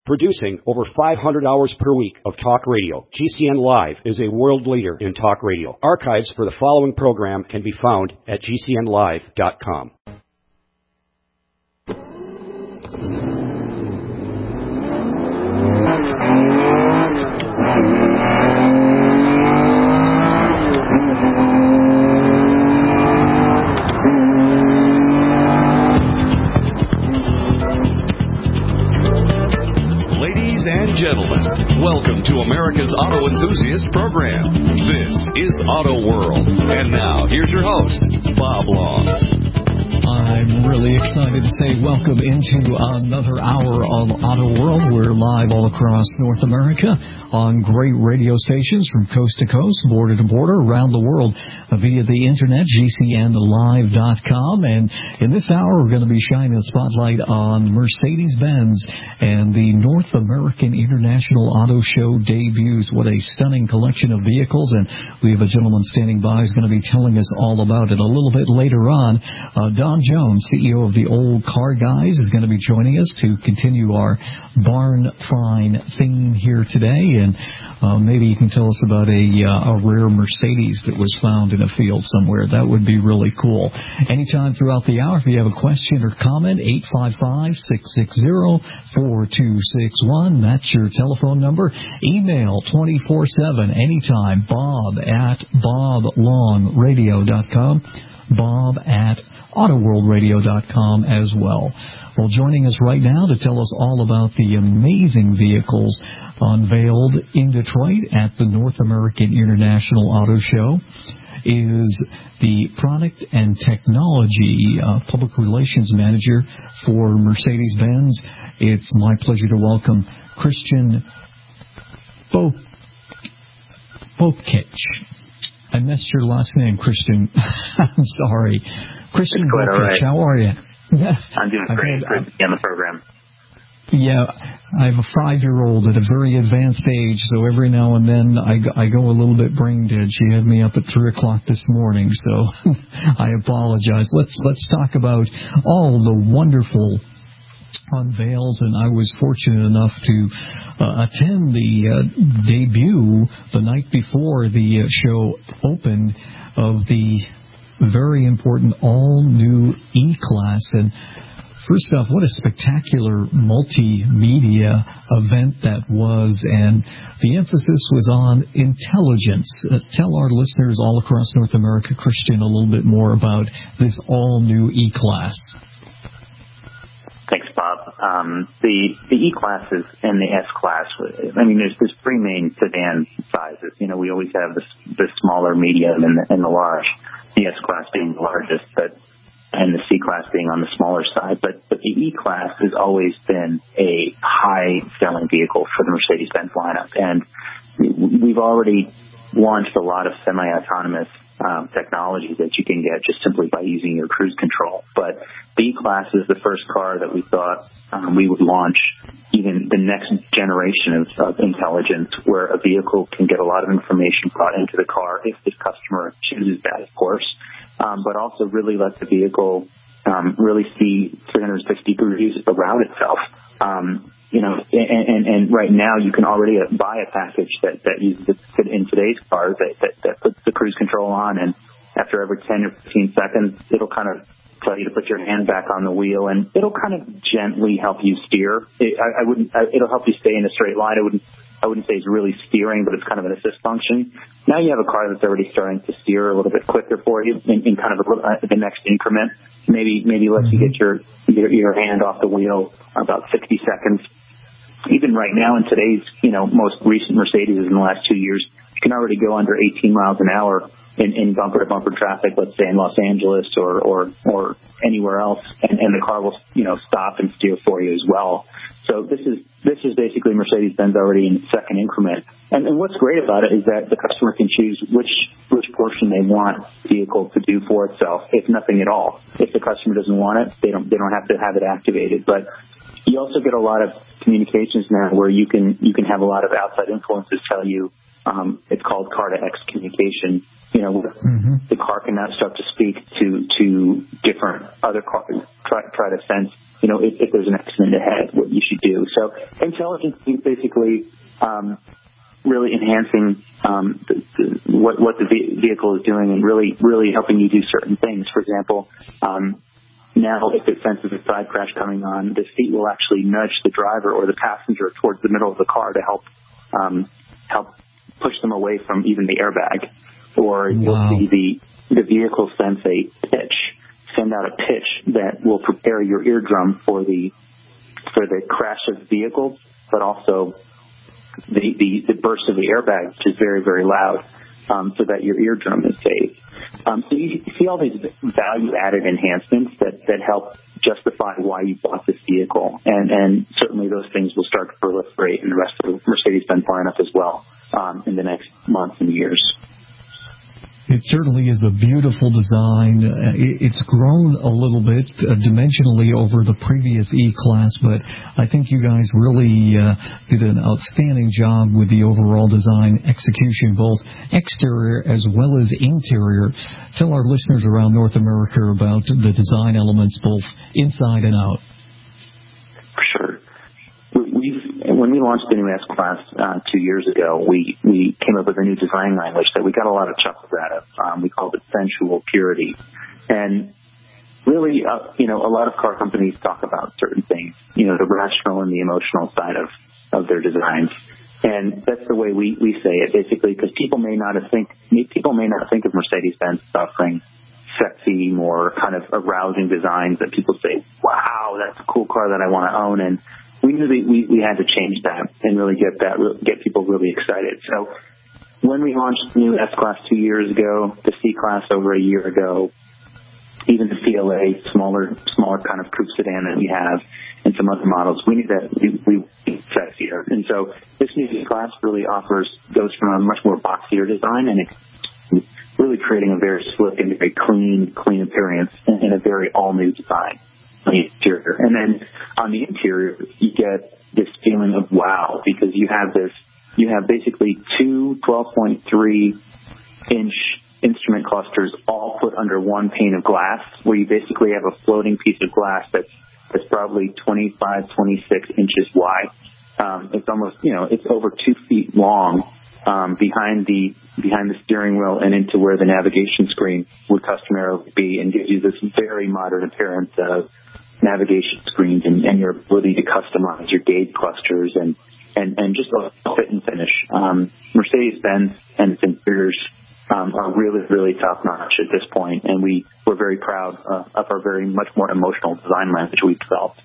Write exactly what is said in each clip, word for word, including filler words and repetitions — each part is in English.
Producing over five hundred hours per week of talk radio, G C N Live is a world leader in talk radio. Archives for the following program can be found at G C N live dot com. Gentlemen, welcome to America's Auto Enthusiast Program. This is Auto World. And now, here's your host, Bob Long. I'm really excited to say welcome into another hour of Auto World. We're live all across North America on great radio stations from coast to coast, border to border, around the world via the internet, G C N live dot com. And in this hour, we're going to be shining a spotlight on Mercedes-Benz and the North American International Auto Show debuts. What a stunning collection of vehicles. And we have a gentleman standing by who's going to be telling us all about it a little bit later on. Uh, Don Jones, C E O of the Old Car Guys, is going to be joining us to continue our barn find theme here today. And uh, maybe you can tell us about a, uh, a rare Mercedes that was found in a field somewhere. That would be really cool. Anytime throughout the hour, if you have a question or comment, eight five five, six six zero, four two six one. That's your telephone number. Email twenty-four seven, anytime, bob at bob long radio dot com. Bob at auto world radio dot com as well. Well, joining us right now to tell us all about the amazing vehicles unveiled in Detroit at the North American International Auto Show is the Product and Technology uh, Public Relations Manager for Mercedes-Benz. It's my pleasure to welcome Christian Bo- Bokic. I missed your last name, Christian. I'm sorry. Christian Bokic, right. How are you? I'm doing great. Great to be on the program. Yeah, I have a five-year-old at a very advanced age, so every now and then I, I go a little bit brain dead. She had me up at three o'clock this morning, so I apologize. Let's let's talk about all the wonderful unveils, and I was fortunate enough to uh, attend the uh, debut the night before the uh, show opened of the very important all-new E-Class. And first off, what a spectacular multimedia event that was, and the emphasis was on intelligence. Uh, tell our listeners all across North America, Christian, a little bit more about this all-new E-Class. Thanks, Bob. Um, the the E-Classes and the S-Class, I mean, there's, there's three main sedan sizes. You know, we always have the, the smaller, medium, and the, and the large, the S-Class being the largest, but and the C-Class being on the smaller side. But, but the E-Class has always been a high-selling vehicle for the Mercedes-Benz lineup. And we've already launched a lot of semi-autonomous Um, technology that you can get just simply by using your cruise control. But the E-Class is the first car that we thought um, we would launch even the next generation of, of intelligence, where a vehicle can get a lot of information brought into the car if the customer chooses that, of course, um, but also really let the vehicle um, really see three hundred sixty degrees around itself. Um, You know, and, and, and right now you can already buy a package that, that uses it in today's cars that, that, that puts the cruise control on, and after every ten or fifteen seconds, it'll kind of tell you to put your hand back on the wheel, and it'll kind of gently help you steer. It, I, I wouldn't, I, it'll help you stay in a straight line. I wouldn't, I wouldn't say it's really steering, but it's kind of an assist function. Now you have a car that's already starting to steer a little bit quicker for you in, in kind of a, uh, the next increment. Maybe, maybe lets you get your, your, your hand off the wheel about sixty seconds. Even right now in today's, you know, most recent Mercedes in the last two years, you can already go under eighteen miles an hour in, in bumper-to-bumper traffic, let's say in Los Angeles or, or, or anywhere else, and, and the car will, you know, stop and steer for you as well. So this is this is basically Mercedes-Benz already in its second increment. And, and what's great about it is that the customer can choose which which portion they want the vehicle to do for itself, if nothing at all. If the customer doesn't want it, they don't they don't have to have it activated. But you also get a lot of communications now where you can you can have a lot of outside influences tell you, um, it's called car to X communication, you know, where mm-hmm. the car can now start to speak to, to different other cars, try, try to sense you know, if, if there's an accident ahead, what you should do. So intelligence is basically um, really enhancing um, the, the, what, what the vehicle is doing and really, really helping you do certain things. For example, um, now if it senses a side crash coming on, the seat will actually nudge the driver or the passenger towards the middle of the car to help um, help push them away from even the airbag. Or you'll wow. see the, the vehicle sense a pitch, send out a pitch that will prepare your eardrum for the for the crash of the vehicle, but also the, the, the burst of the airbag, which is very, very loud, um, so that your eardrum is safe. Um, so you see all these value-added enhancements that, that help justify why you bought this vehicle. And, and certainly those things will start to proliferate in the rest of the Mercedes-Benz lineup as well um, in the next months and years. It certainly is a beautiful design. It's grown a little bit uh, dimensionally over the previous E-Class, but I think you guys really uh, did an outstanding job with the overall design execution, both exterior as well as interior. Tell our listeners around North America about the design elements, both inside and out. Sure. We've, when we launched the new S-Class uh, two years ago, we, we came up with a new design language that we got a lot of chuckles out of. Um, we called it sensual purity. And really, uh, you know, a lot of car companies talk about certain things, you know, the rational and the emotional side of, of their designs. And that's the way we, we say it, basically, because people may not have think, people may not think of Mercedes-Benz offering sexy, more kind of arousing designs that people say, wow, that's a cool car that I want to own. And we knew that we, we had to change that and really get that, get people really excited. So when we launched the new S-Class two years ago, the C-Class over a year ago, even the C L A, smaller, smaller kind of coupe sedan that we have, and some other models, we knew that we, we were sexier. And so this new C-Class really offers, goes from a much more boxier design and it's really creating a very slick and very clean, clean appearance in a very all-new design on the exterior. And then on the interior, you get this feeling of wow, because you have this, you have basically two twelve point three inch instrument clusters all put under one pane of glass, where you basically have a floating piece of glass that's, that's probably twenty-five, twenty-six inches wide. Um, it's almost, you know, it's over two feet long, um, behind the, behind the steering wheel and into where the navigation screen would customarily be, and gives you this very modern appearance of navigation screens and, and your ability to customize your gauge clusters and, and, and just a fit and finish. Um, Mercedes-Benz and its interiors um, are really, really top notch at this point, and we, we're very proud uh, of our very much more emotional design language we've developed.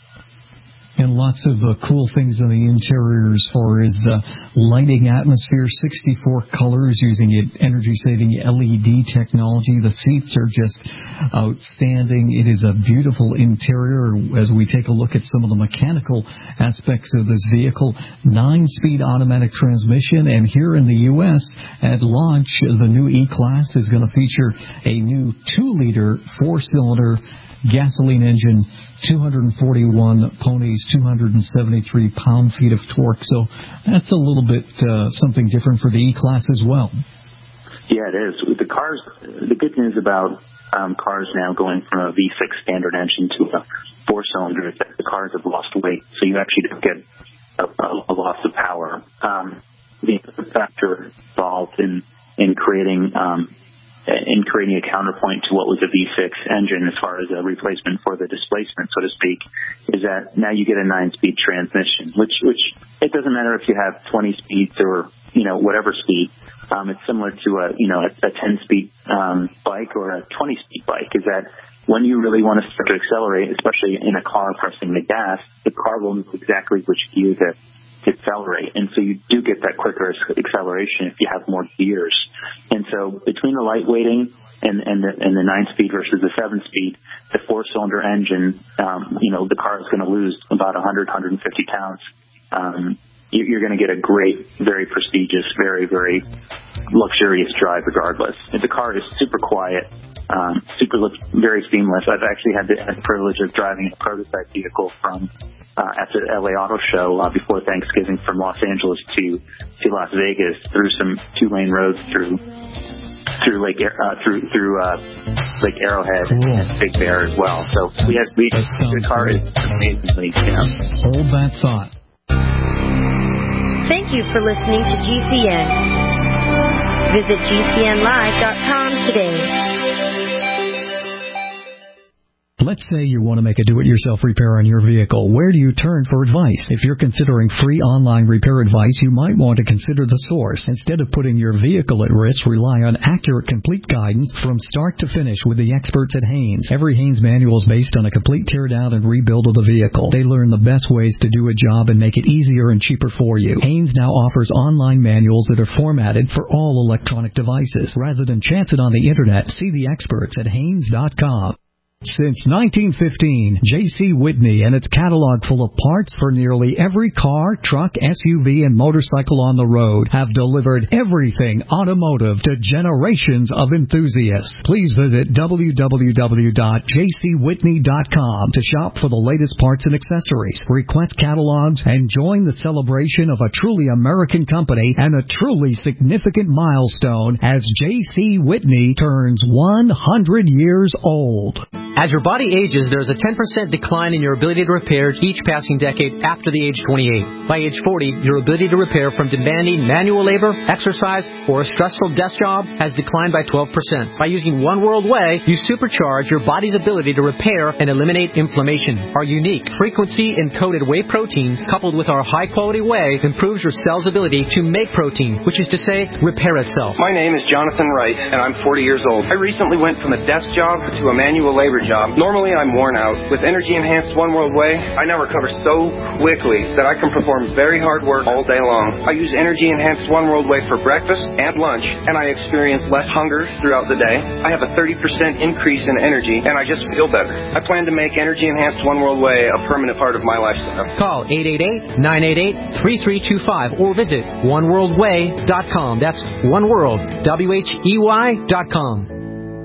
And lots of uh, cool things in the interior as far as uh, lighting atmosphere, sixty-four colors using energy-saving L E D technology. The seats are just outstanding. It is a beautiful interior as we take a look at some of the mechanical aspects of this vehicle. Nine-speed automatic transmission, and here in the U S at launch, the new E-Class is going to feature a new two-liter four-cylinder gasoline engine, two hundred forty-one ponies, two hundred seventy-three pound-feet of torque. So that's a little bit uh, something different for the E-Class as well. Yeah, it is. The cars, the good news about um, cars now going from a V six standard engine to a four-cylinder is that the cars have lost weight, so you actually don't get a, a, a loss of power. Um, the factor involved in in creating um, in creating a counterpoint to what was a V six engine as far as a replacement for the displacement, so to speak, is that now you get a nine-speed transmission, which, which it doesn't matter if you have twenty speeds or, you know, whatever speed. Um, it's similar to a, you know, a, a ten-speed um, bike or a twenty-speed bike, is that when you really want to start to accelerate, especially in a car pressing the gas, the car will know exactly which gear to accelerate, and so you do get that quicker acceleration if you have more gears. And so between the lightweighting and, and the and the nine speed versus the seven speed, the four cylinder engine, um, you know, the car is going to lose about one hundred, one hundred fifty pounds. Um, you're going to get a great, very prestigious, very, very luxurious drive regardless. And the car is super quiet, um, super, very seamless. I've actually had the, had the privilege of driving a prototype vehicle from Uh, at the L A Auto Show uh, before Thanksgiving from Los Angeles to, to Las Vegas through some two-lane roads through through Lake uh, through through uh, Lake Arrowhead cool. and Big Bear as well. So we have we the car is amazingly, you know. Hold that thought. Thank you for listening to G C N. Visit G C N live dot com today. Let's say you want to make a do-it-yourself repair on your vehicle. Where do you turn for advice? If you're considering free online repair advice, you might want to consider the source. Instead of putting your vehicle at risk, rely on accurate, complete guidance from start to finish with the experts at Haynes. Every Haynes manual is based on a complete tear-down and rebuild of the vehicle. They learn the best ways to do a job and make it easier and cheaper for you. Haynes now offers online manuals that are formatted for all electronic devices. Rather than chance it on the Internet, see the experts at Haynes dot com. Since nineteen fifteen, J C. Whitney and its catalog full of parts for nearly every car, truck, S U V, and motorcycle on the road have delivered everything automotive to generations of enthusiasts. Please visit w w w dot j c whitney dot com to shop for the latest parts and accessories, request catalogs, and join the celebration of a truly American company and a truly significant milestone as J C. Whitney turns one hundred years old. As your body ages, there's a ten percent decline in your ability to repair each passing decade after the age twenty-eight. By age forty, your ability to repair from demanding manual labor, exercise, or a stressful desk job has declined by twelve percent. By using One World Whey, you supercharge your body's ability to repair and eliminate inflammation. Our unique frequency-encoded whey protein, coupled with our high-quality whey, improves your cell's ability to make protein, which is to say, repair itself. My name is Jonathan Wright, and I'm forty years old. I recently went from a desk job to a manual labor job. Normally, I'm worn out. With energy-enhanced One World Whey, I now recover so quickly that I can perform very hard work all day long. I use energy-enhanced One World Whey for breakfast and lunch, and I experience less hunger throughout the day. I have a thirty percent increase in energy, and I just feel better. I plan to make energy-enhanced One World Whey a permanent part of my lifestyle. Call eight eight eight, nine eight eight, three three two five or visit one world whey dot com. That's One World, W H E Y dot com.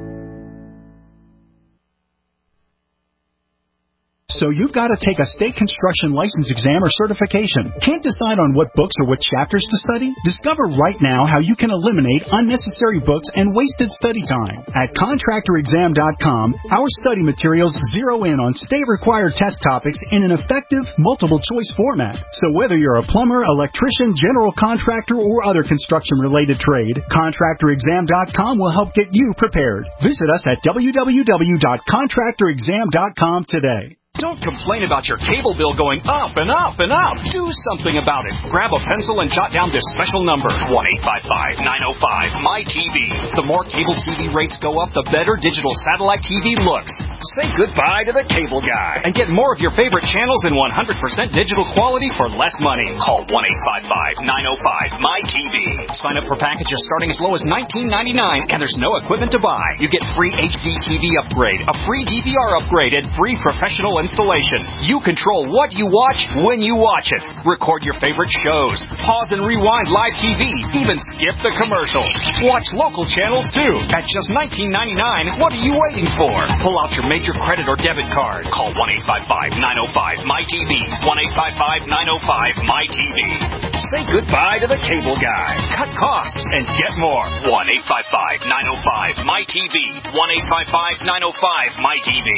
So you've got to take a state construction license exam or certification. Can't decide on what books or what chapters to study? Discover right now how you can eliminate unnecessary books and wasted study time. At contractor exam dot com, our study materials zero in on state-required test topics in an effective, multiple-choice format. So whether you're a plumber, electrician, general contractor, or other construction-related trade, contractor exam dot com will help get you prepared. Visit us at w w w dot contractor exam dot com today. Don't complain about your cable bill going up and up and up. Do something about it. Grab a pencil and jot down this special number, one eight five five, nine oh five, M Y T V. The more cable T V rates go up, the better digital satellite T V looks. Say goodbye to the cable guy and get more of your favorite channels in one hundred percent digital quality for less money. Call one eight five five, nine oh five, M Y T V. Sign up for packages starting as low as nineteen ninety-nine, and there's no equipment to buy. You get free H D T V upgrade, a free D V R upgrade, and free professional installation. You control what you watch when you watch it. Record your favorite shows. Pause and rewind live T V. Even skip the commercials. Watch local channels too. At just nineteen ninety-nine, what are you waiting for? Pull out your major credit or debit card. Call one eight five five, nine oh five, M Y T V. one eight five five, nine oh five, M Y T V. Say goodbye to the cable guy. Cut costs and get more. one eight five five, nine oh five, M Y T V. one eight five five, nine oh five, M Y T V.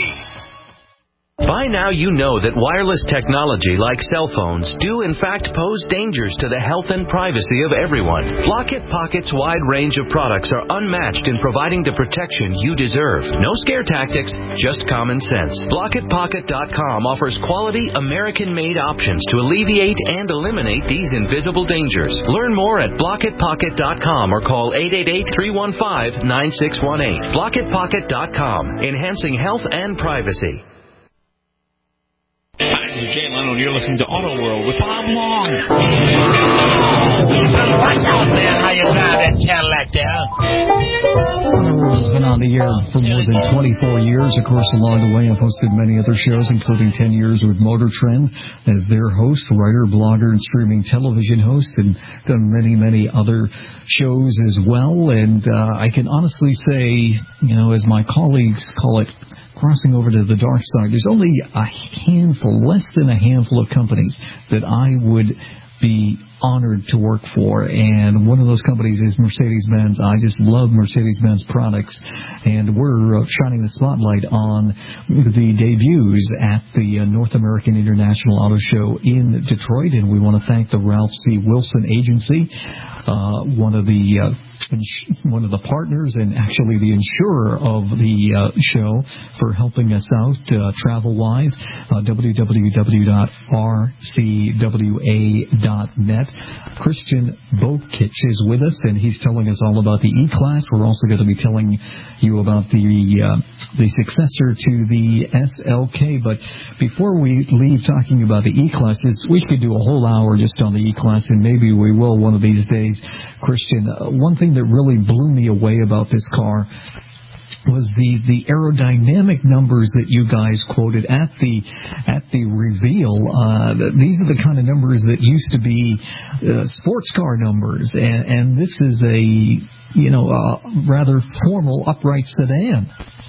By now you know that wireless technology like cell phones do in fact pose dangers to the health and privacy of everyone. Block-It Pocket's wide range of products are unmatched in providing the protection you deserve. No scare tactics, just common sense. Block It Pocket dot com offers quality American-made options to alleviate and eliminate these invisible dangers. Learn more at Block It Pocket dot com or call eight eight eight, three one five, nine six one eight. Block It Pocket dot com, enhancing health and privacy. I'm Jay Leno, and you're listening to Auto World with Bob Long. What's up, man? How you drive that Cadillac there? Auto World has been on the air for more than twenty-four years. Of course, along the way, I've hosted many other shows, including ten years with Motor Trend as their host, writer, blogger, and streaming television host, and done many, many other shows as well. And uh, I can honestly say, you know, as my colleagues call it, crossing over to the dark side, there's only a handful, less than a handful of companies that I would be honored to work for, and one of those companies is Mercedes-Benz. I just love Mercedes-Benz products, and we're uh, shining the spotlight on the debuts at the uh, North American International Auto Show in Detroit, and we want to thank the Ralph C. Wilson Agency, uh, one of the uh, one of the partners and actually the insurer of the uh, show, for helping us out uh, travel-wise. Uh, w w w dot r c w a dot net. Christian Bokich is with us, and he's telling us all about the E-Class. We're also going to be telling you about the uh, the successor to the S L K. But before we leave talking about the E-Classes, we could do a whole hour just on the E-Class, and maybe we will one of these days. Christian, uh, one thing that really blew me away about this car was the, the aerodynamic numbers that you guys quoted at the at the reveal. Uh, these are the kind of numbers that used to be uh, sports car numbers, and, and this is a you know a rather formal upright sedan.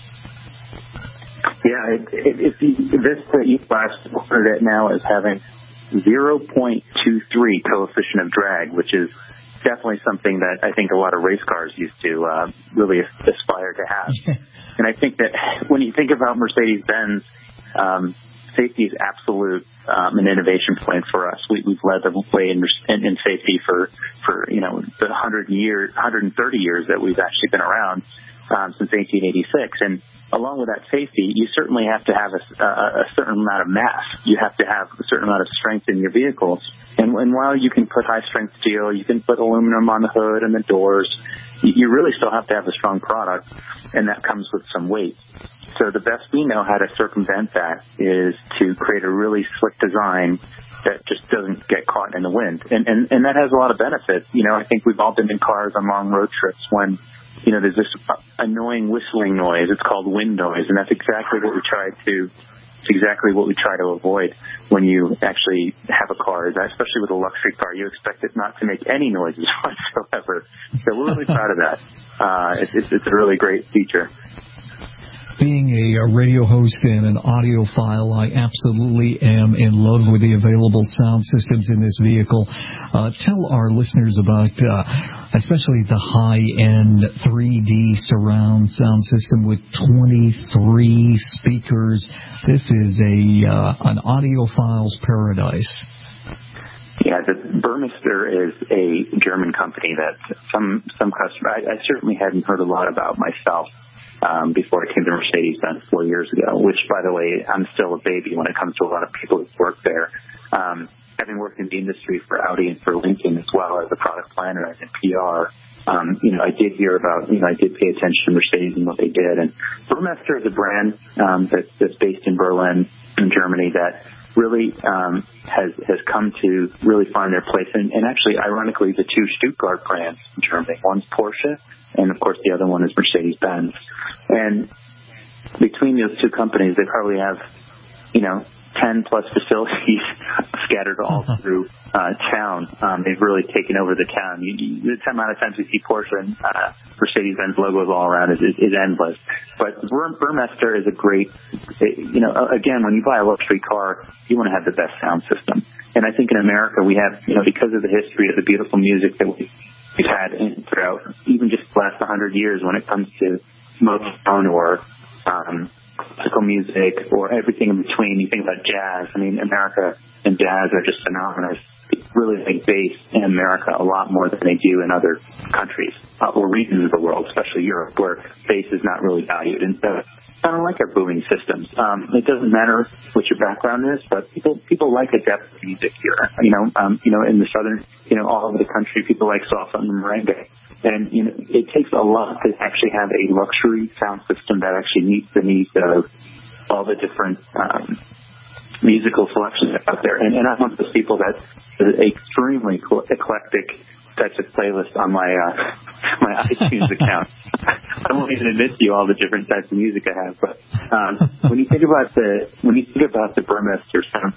Yeah, it, it, it, this E-Class quoted it now as having zero point two three coefficient of drag, which is definitely something that I think a lot of race cars used to uh, really aspire to have. And I think that when you think about Mercedes-Benz, um, safety is absolute um, an innovation point for us. We, we've led the way in, in, in safety for, for you know the one hundred years, one hundred thirty years that we've actually been around, um, since eighteen eighty-six. And along with that safety, you certainly have to have a, a, a certain amount of mass. You have to have a certain amount of strength in your vehicles. And, and while you can put high-strength steel, you can put aluminum on the hood and the doors, you, you really still have to have a strong product, and that comes with some weight. So the best we know how to circumvent that is to create a really slick design that just doesn't get caught in the wind. And, and, and that has a lot of benefits. You know, I think we've all been in cars on long road trips when, you know, there's this annoying whistling noise. It's called wind noise, and that's exactly what we try to It's exactly what we try to avoid when you actually have a car, especially with a luxury car. You expect it not to make any noises whatsoever. So we're really proud of that. Uh, it's, it's, it's a really great feature. Being a, a radio host and an audiophile, I absolutely am in love with the available sound systems in this vehicle. Uh, tell our listeners about, uh, especially the high-end three D surround sound system with twenty-three speakers. This is a uh, an audiophile's paradise. Yeah, the Burmester is a German company that some some customer I, I certainly hadn't heard a lot about myself. Um, before I came to Mercedes-Benz four years ago, which, by the way, I'm still a baby when it comes to a lot of people who work there. Um, having worked in the industry for Audi and for Lincoln as well as a product planner and P R, um, you know, I did hear about, you know, I did pay attention to Mercedes and what they did. And Burmester is a brand um, that's, that's based in Berlin, in Germany, that really um, has has come to really find their place. And, and actually, ironically, the two Stuttgart brands in Germany, one's Porsche, and of course the other one is Mercedes-Benz. And between those two companies, they probably have, you know, ten plus facilities scattered all through uh, town. Um, they've really taken over the town. You, you, the amount of times we see Porsche and uh, Mercedes-Benz logos all around is, is, is endless. But Bur- Burmester is a great, you know, again, when you buy a luxury car, you want to have the best sound system. And I think in America we have, you know, because of the history of the beautiful music that we we've had in, throughout even just the last one hundred years when it comes to Motown or um, classical music or everything in between. You think about jazz. I mean, America and jazz are just synonymous. It's really like bass in America a lot more than they do in other countries uh, or regions of the world, especially Europe, where bass is not really valued. And so I don't like our booming systems. Um, it doesn't matter what your background is, but people people like a depth of music here. You know, um, you know, in the southern, you know, all over the country, people like salsa and merengue. And, you know, it takes a lot to actually have a luxury sound system that actually meets the needs of all the different um, musical selections out there. And, and I'm one of those people that is extremely eclectic types of playlist on my uh, my iTunes account. I won't even admit to you all the different types of music I have. But um, when you think about the when you think about the Burmester sound,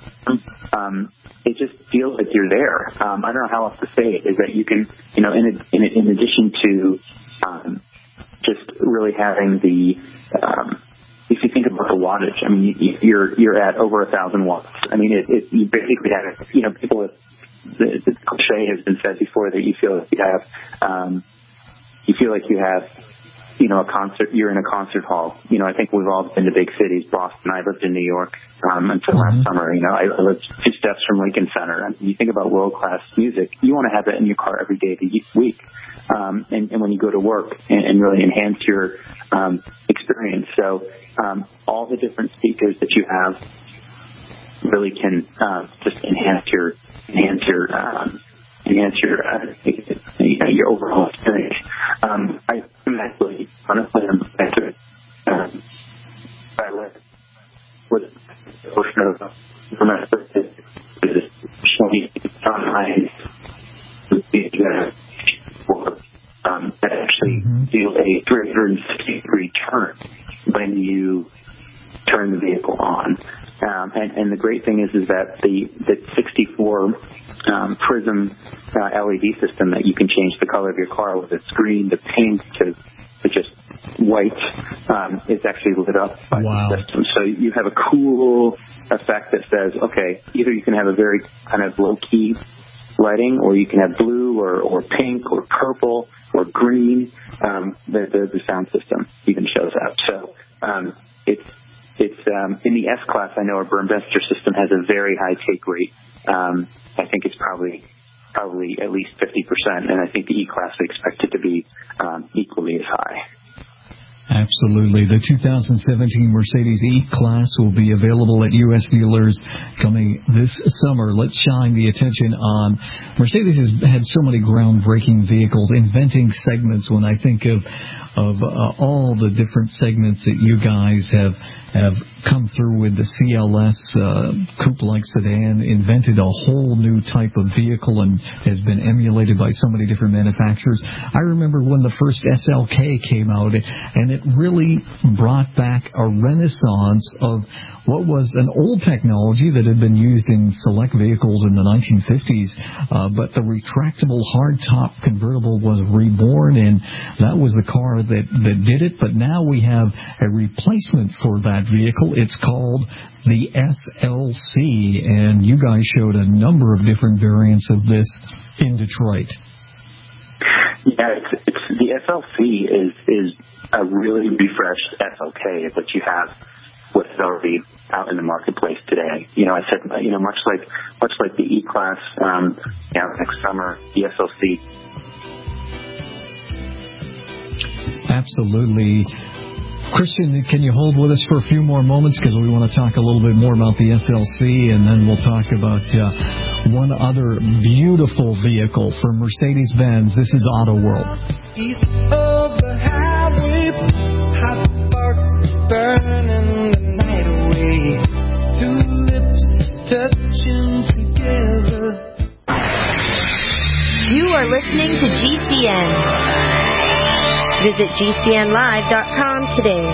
um, it just feels like you're there. Um, I don't know how else to say it. Is that you can, you know, in in, in addition to um, just really having the um, if you think about the wattage, I mean, you, you're you're at over a thousand watts. I mean, it, it you basically have, you know, people with the, the cliche has been said before that you feel like you have, um, you feel like you have, you know, a concert, you're in a concert hall. You know, I think we've all been to big cities. Boston, I lived in New York, um, until mm-hmm. last summer. You know, I lived two steps from Lincoln Center. And you think about world-class music, you want to have that in your car every day of the week. Um, and, and when you go to work and, and really enhance your, um, experience. So, um, all the different speakers that you have really can, uh, just enhance your, enhance your, um, enhance your, uh, you know, your overall experience. Um, I actually, honestly, I'm better. Um, I left with the portion of from my birthday is showing online for um, that actually mm-hmm. do a three hundred sixty degree turn when you turn the vehicle on. Um, and, and the great thing is, is that the, the sixty-four um, prism uh, L E D system that you can change the color of your car with a screen, the pink to, to just white, um, is actually lit up by wow. the system. So you have a cool effect that says, okay, either you can have a very kind of low-key lighting, or you can have blue or, or pink or purple or green. Um, the, the, the sound system even shows up. So um, it's It's um, in the S-Class, I know our Burnmaster system has a very high take rate. Um, I think it's probably probably at least fifty percent, and I think the E-Class we expect it to be um, equally as high. Absolutely. The two thousand seventeen Mercedes E-Class will be available at U S dealers coming this summer. Let's shine the attention on Mercedes has had so many groundbreaking vehicles, inventing segments. When I think of of uh, all the different segments that you guys have have come through with the C L S uh, coupe-like sedan, invented a whole new type of vehicle and has been emulated by so many different manufacturers. I remember when the first S L K came out, and it really brought back a renaissance of what was an old technology that had been used in select vehicles in the nineteen fifties, uh, but the retractable hardtop convertible was reborn, and that was the car that, that did it. But now we have a replacement for that vehicle. It's called the S L C, and you guys showed a number of different variants of this in Detroit. Yeah, it's, it's the S L C is is a really refreshed S L K that you have what's already out in the marketplace today. You know, I said, you know, much like much like the E-Class, um, you know, next summer, the S L C. Absolutely. Christian, can you hold with us for a few more moments, because we want to talk a little bit more about the S L C, and then we'll talk about uh, one other beautiful vehicle from Mercedes-Benz. This is Auto World. East of the highway, hot sparks burning the night away. Two lips touching together. You are listening to G C N. Visit G C N live dot com today.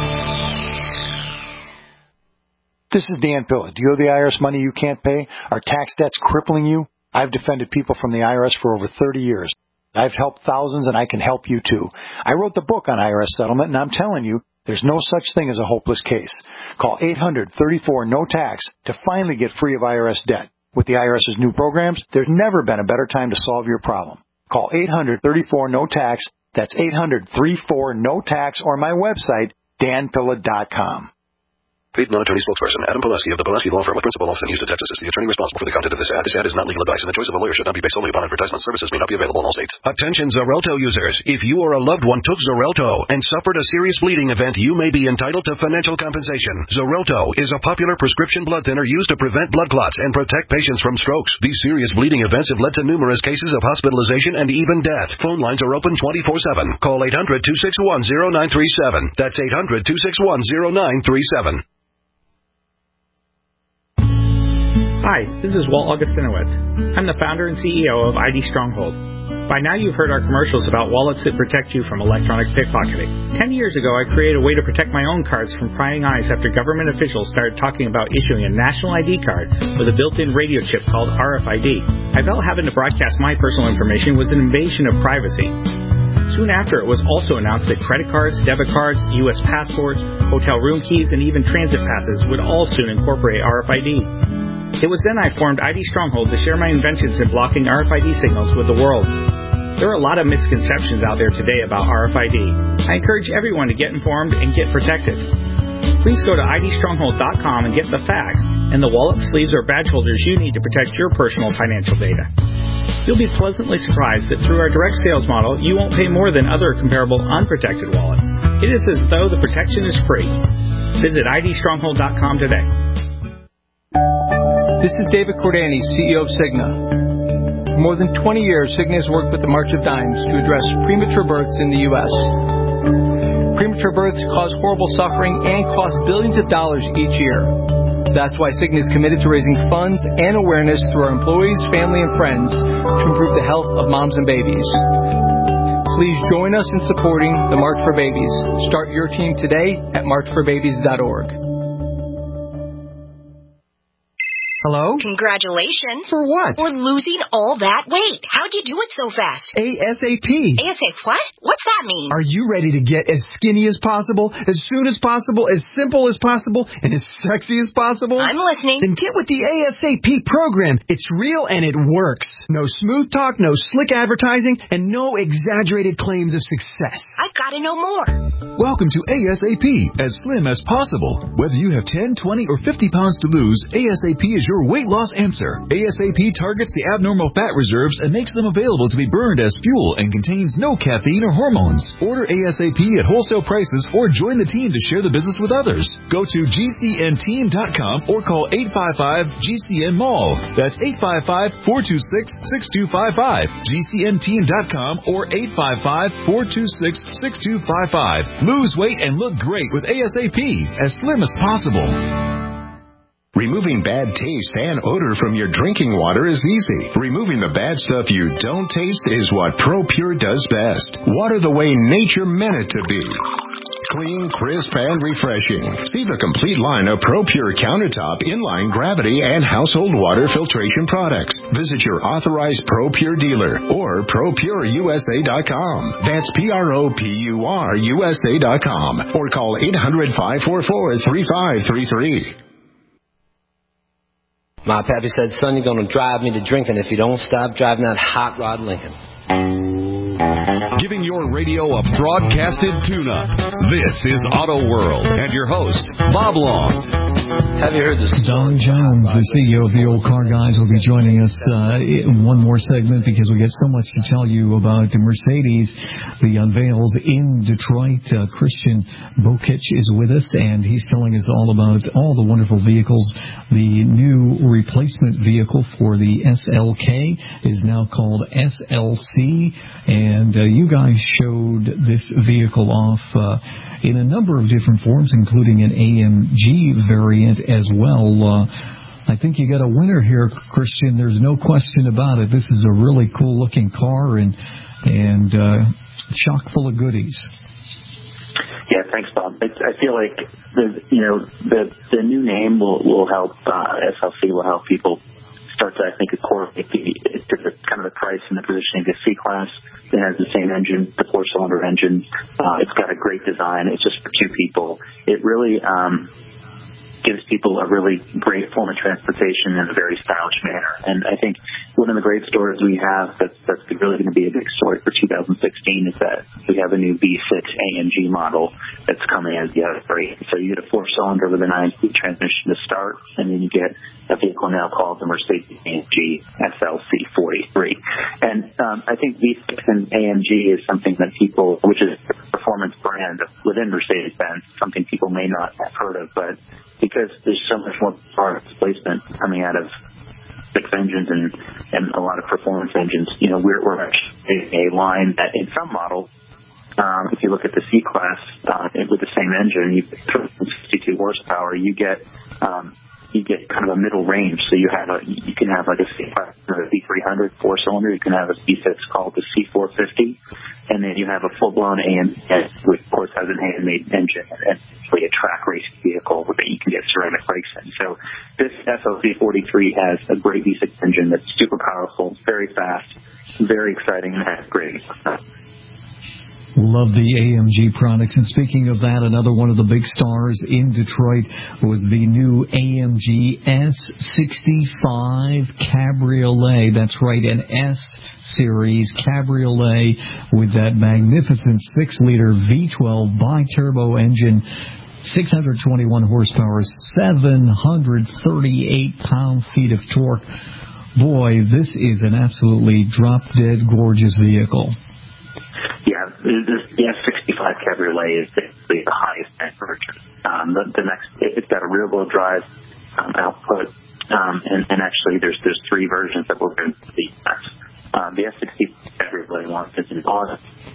This is Dan Pilla. Do you owe the I R S money you can't pay? Are tax debts crippling you? I've defended people from the I R S for over thirty years. I've helped thousands, and I can help you too. I wrote the book on I R S settlement, and I'm telling you, there's no such thing as a hopeless case. Call eight hundred, thirty-four, no tax to finally get free of I R S debt. With the IRS's new programs, there's never been a better time to solve your problem. Call eight hundred, thirty-four, no tax. That's eight hundred, thirty-four, no tax, or my website, dan pilla dot com. Paid non-attorney spokesperson Adam Pileski of the Pileski Law Firm with principal office in Houston, Texas, is the attorney responsible for the content of this ad. This ad is not legal advice, and the choice of a lawyer should not be based solely upon advertisement. Services may not be available in all states. Attention Xarelto users. If you or a loved one took Xarelto and suffered a serious bleeding event, you may be entitled to financial compensation. Xarelto is a popular prescription blood thinner used to prevent blood clots and protect patients from strokes. These serious bleeding events have led to numerous cases of hospitalization and even death. Phone lines are open twenty-four seven. Call eight hundred, two six one, zero nine three seven. That's eight hundred, two six one, zero nine three seven. Hi, this is Walt Augustinowicz. I'm the founder and C E O of I D Stronghold. By now you've heard our commercials about wallets that protect you from electronic pickpocketing. Ten years ago I created a way to protect my own cards from prying eyes after government officials started talking about issuing a national I D card with a built-in radio chip called R F I D. I felt having to broadcast my personal information was an invasion of privacy. Soon after, it was also announced that credit cards, debit cards, U S passports, hotel room keys, and even transit passes would all soon incorporate R F I D. It was then I formed I D Stronghold to share my inventions in blocking R F I D signals with the world. There are a lot of misconceptions out there today about R F I D. I encourage everyone to get informed and get protected. Please go to I D stronghold dot com and get the facts and the wallet, sleeves, or badge holders you need to protect your personal financial data. You'll be pleasantly surprised that through our direct sales model, you won't pay more than other comparable unprotected wallets. It is as though the protection is free. Visit I D stronghold dot com today. This is David Cordani, C E O of Cigna. For more than twenty years, Cigna has worked with the March of Dimes to address premature births in the U S Premature births cause horrible suffering and cost billions of dollars each year. That's why Cigna is committed to raising funds and awareness through our employees, family, and friends to improve the health of moms and babies. Please join us in supporting the March for Babies. Start your team today at march for babies dot org. Hello? Congratulations. For what? For losing all that weight. How'd you do it so fast? ASAP. ASAP what? What's that mean? Are you ready to get as skinny as possible, as soon as possible, as simple as possible, and as sexy as possible? I'm listening. Then get with the ASAP program. It's real and it works. No smooth talk, no slick advertising, and no exaggerated claims of success. I've got to know more. Welcome to ASAP, as slim as possible. Whether you have ten, twenty, or fifty pounds to lose, ASAP is your weight loss answer. ASAP targets the abnormal fat reserves and makes them available to be burned as fuel and contains no caffeine or hormones. Order ASAP at wholesale prices or join the team to share the business with others. Go to G C N team dot com or call eight five five G C N mall. That's eight five five, four two six, six two five five. G C N team dot com or eight five five, four two six, six two five five. Lose weight and look great with ASAP, as slim as possible. Removing bad taste and odor from your drinking water is easy. Removing the bad stuff you don't taste is what ProPure does best. Water the way nature meant it to be. Clean, crisp, and refreshing. See the complete line of ProPure countertop, inline, gravity, and household water filtration products. Visit your authorized ProPure dealer or pro pure U S A dot com. That's P R O P U R U S A dot com or call eight hundred, five four four, three five three three. My pappy said, son, you're going to drive me to drinking if you don't stop driving that hot rod Lincoln. Giving your radio a broadcasted tune-up. This is Auto World and your host, Bob Long. Have you heard this? Don Jones, the C E O of the Old Car Guys, will be joining us uh, in one more segment because we get so much to tell you about Mercedes. The unveils in Detroit. Uh, Christian Bokich is with us, and he's telling us all about all the wonderful vehicles. The new replacement vehicle for the S L K is now called S L C, and uh, you guys showed this vehicle off uh, in a number of different forms, including an A M G variant as well. Uh, I think you got a winner here, Christian. There's no question about it. This is a really cool-looking car and and uh, chock full of goodies. Yeah, thanks, Bob. It's, I feel like the you know the the new name will will help uh, S L C will help people start to, I think, correlate the, to the kind of the price and the positioning of the C-Class. It has the same engine, the four-cylinder engine. Uh, it's got a great design. It's just for two people. It really um, gives people a really great form of transportation in a very stylish manner. And I think one of the great stories we have that's, that's really going to be a big story for two thousand sixteen is that we have a new V six A M G model that's coming as the upgrade. So you get a four-cylinder with a nine-speed transmission to start, and then you get a vehicle now called the Mercedes A M G S L C forty-three. And um, I think V six and A M G is something that people, which is a performance brand within Mercedes-Benz, something people may not have heard of, but because there's so much more power displacement coming out of six engines and, and a lot of performance engines, you know, we're, we're actually a line that in some models, um, if you look at the C-Class uh, with the same engine, you sixty-two horsepower, you get um, you get kind of a middle range. So you have a you can have like a C five hundred, a V three hundred four cylinder. You can have a V six called the C four fifty, and then you have a full blown A M G, which of course has an handmade engine and really a track race vehicle that you can get ceramic brakes in. So this S L C forty-three has a great V six engine that's super powerful, very fast, very exciting, and has great. Love the A M G products. And speaking of that, another one of the big stars in Detroit was the new A M G S sixty-five Cabriolet. That's right, an S-Series Cabriolet with that magnificent six-liter V twelve bi-turbo engine, six hundred twenty-one horsepower, seven hundred thirty-eight pound-feet of torque. Boy, this is an absolutely drop-dead gorgeous vehicle. Yeah, this, the S sixty-five Cabriolet is basically the highest end version. Um, the, the next, it's got a rear-wheel drive um, output, um, and, and actually there's there's three versions that we're going to see. Um, the S sixty-five Cabriolet wants it in auto,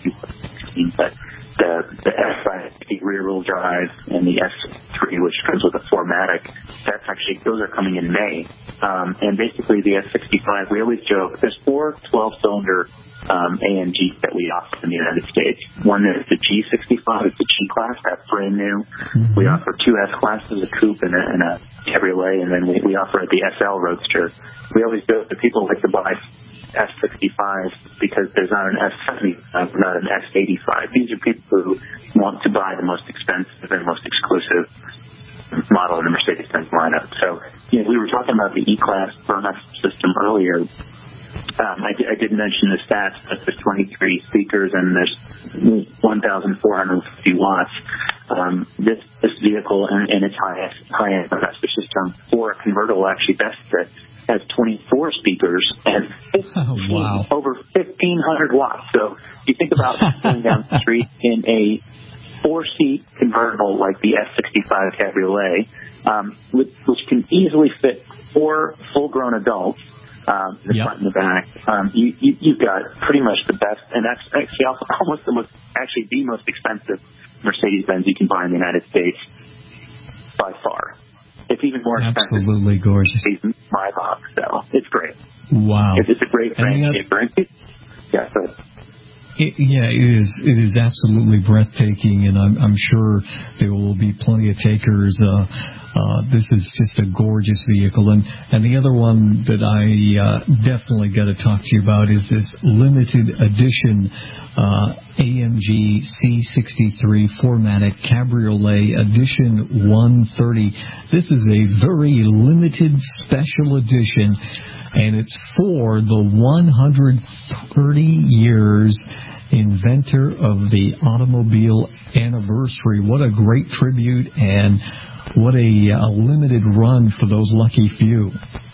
but the the S fifty rear-wheel drive and the S three, which comes with a four matic, that's actually, those are coming in May. Um, and basically the S sixty-five, we always joke, there's four twelve-cylinder um, A M Gs that we offer in the United States. One is the G sixty-five, it's the G-Class, that's brand new. Mm-hmm. We offer two S-Classes, a coupe and a, and a Cabriolet, and then we, we offer the S L Roadster. We always joke that people like to buy S sixty-five because there's not an S seventy-five, not an S eighty-five. These are people who want to buy the most expensive and most exclusive model in the Mercedes-Benz lineup. So, you know, we were talking about the E-Class burn-off system earlier. Um, I, I did mention the stats, but there's twenty-three speakers and there's one thousand four hundred fifty watts. Um, this this vehicle and, and its highest high-end compressor system for a convertible actually best fit has twenty-four speakers and oh, wow. over fifteen hundred watts. So you think about going down the street in a four-seat convertible like the S sixty-five Cabriolet, um, which, which can easily fit four full-grown adults, um, in the yep. front and the back. Um, you, you, you've got pretty much the best, and that's actually also almost the most, actually the most expensive Mercedes-Benz you can buy in the United States by far. It's even more expensive. Absolutely gorgeous. My box, so it's great. Wow. It's, it's a great brand. Yeah, so. It, yeah, it is. It is absolutely breathtaking, and I'm, I'm sure there will be plenty of takers. Uh, uh, this is just a gorgeous vehicle, and and the other one that I uh, definitely got to talk to you about is this limited edition uh, A M G C sixty-three four matic Cabriolet Edition one thirty. This is a very limited special edition, and it's for the one hundred thirty years inventor of the automobile anniversary. What a great tribute, and what a, a limited run for those lucky few.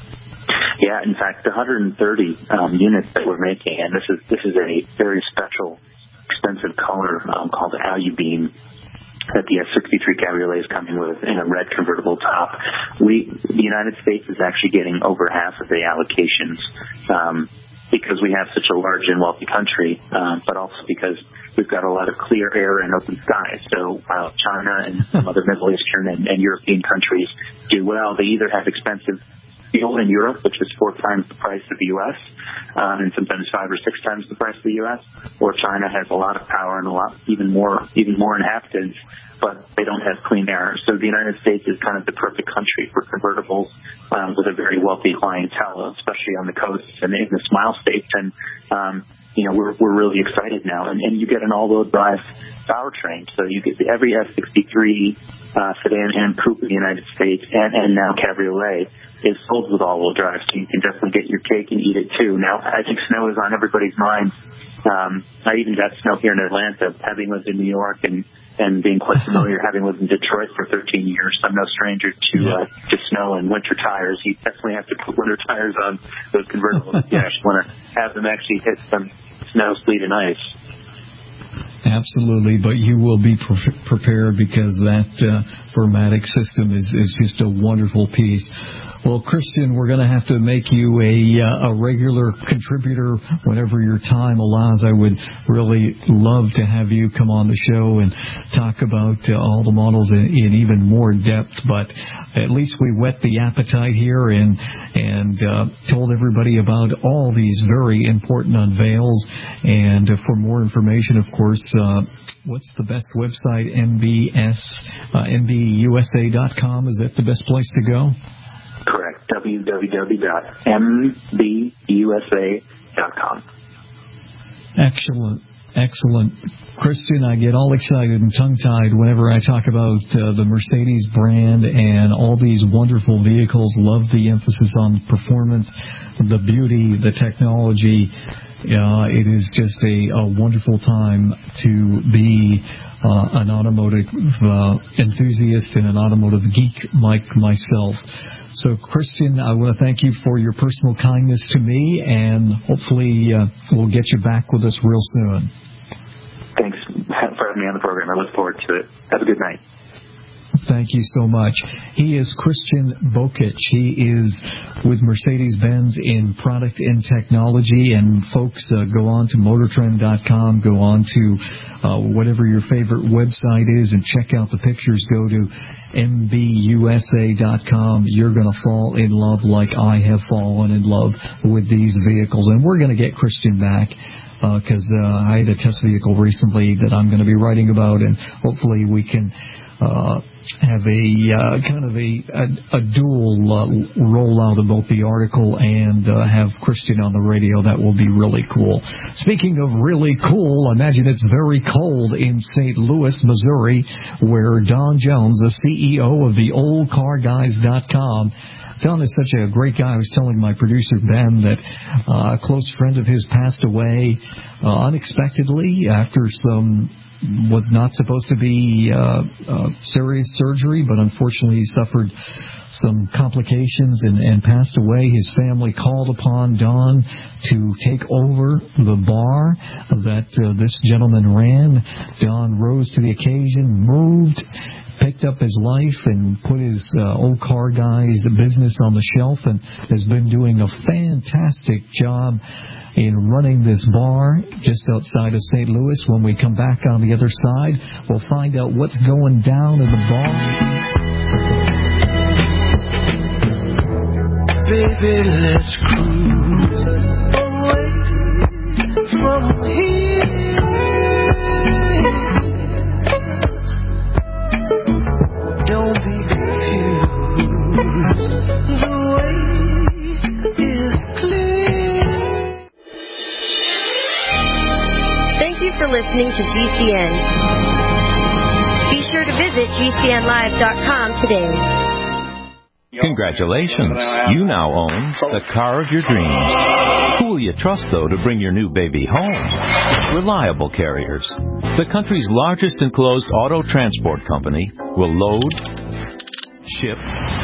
Yeah, in fact, the one hundred thirty um, units that we're making, and this is this is a very special, expensive color um, called Alubeam that the S sixty-three Cabriolet is coming with in a red convertible top. We, the United States, is actually getting over half of the allocations um, because we have such a large and wealthy country, um, but also because we've got a lot of clear air and open skies. So while China and some other Middle Eastern and, and European countries do well, they either have expensive steel in Europe, which is four times the price of the U S, um, and sometimes five or six times the price of the U S, or China has a lot of power and a lot, even more, even more inhabitants, but they don't have clean air. So the United States is kind of the perfect country for convertibles um, with a very wealthy clientele, especially on the coast and in the Smile States. And um, you know, we're we're really excited now, and, and you get an all-wheel drive powertrain, so you get the, every S sixty-three uh, sedan and coupe in the United States, and, and now Cabriolet is sold with all-wheel drive, so you can definitely get your cake and eat it too. Now, I think snow is on everybody's minds. Um, I even got snow here in Atlanta, having lived in New York and and being quite familiar, having lived in Detroit for thirteen years. I'm no stranger to uh, to snow and winter tires. You definitely have to put winter tires on those convertibles if you actually want to have them actually hit some snow, sleet, and ice. Absolutely, but you will be pre- prepared because that uh, Formatic system is, is just a wonderful piece. Well, Christian, we're going to have to make you a, uh, a regular contributor whenever your time allows. I would really love to have you come on the show and talk about uh, all the models in, in even more depth, but at least we whet the appetite here and, and uh, told everybody about all these very important unveils. And uh, for more information, of course, uh, what's the best website? M B S, uh, M B U S A dot com. Is that the best place to go? Correct. w w w dot m b u s a dot com. Excellent. Excellent. Christian, I get all excited and tongue-tied whenever I talk about uh, the Mercedes brand and all these wonderful vehicles. Love the emphasis on performance, the beauty, the technology. Uh, it is just a, a wonderful time to be uh, an automotive uh, enthusiast and an automotive geek like myself. So, Christian, I want to thank you for your personal kindness to me, and hopefully uh, we'll get you back with us real soon. Thanks for having me on the program. I look forward to it. Have a good night. Thank you so much. He is Christian Bokic. He is with Mercedes-Benz in product and technology. And folks, uh, go on to motor trend dot com. Go on to uh, whatever your favorite website is and check out the pictures. Go to M B U S A dot com. You're going to fall in love like I have fallen in love with these vehicles. And we're going to get Christian back, because uh, uh, I had a test vehicle recently that I'm going to be writing about, and hopefully we can uh, have a uh, kind of a, a, a dual uh, rollout of both the article and uh, have Christian on the radio. That will be really cool. Speaking of really cool, I imagine it's very cold in Saint Louis, Missouri, where Don Jones, the C E O of the old car guys dot com, Don is such a great guy. I was telling my producer, Ben, that uh, a close friend of his passed away uh, unexpectedly after some was not supposed to be uh, uh, serious surgery, but unfortunately he suffered some complications and, and passed away. His family called upon Don to take over the bar that uh, this gentleman ran. Don rose to the occasion, moved, picked up his life and put his uh, old car guy's business on the shelf, and has been doing a fantastic job in running this bar just outside of Saint Louis. When we come back on the other side, we'll find out what's going down in the bar. Baby, let's cruise away from here. Don't be confused, the way is clear. Thank you for listening to G C N. Be sure to visit G C N live dot com today. Congratulations. You now own the car of your dreams. Who will you trust, though, to bring your new baby home? Reliable Carriers, the country's largest enclosed auto transport company, will load, ship,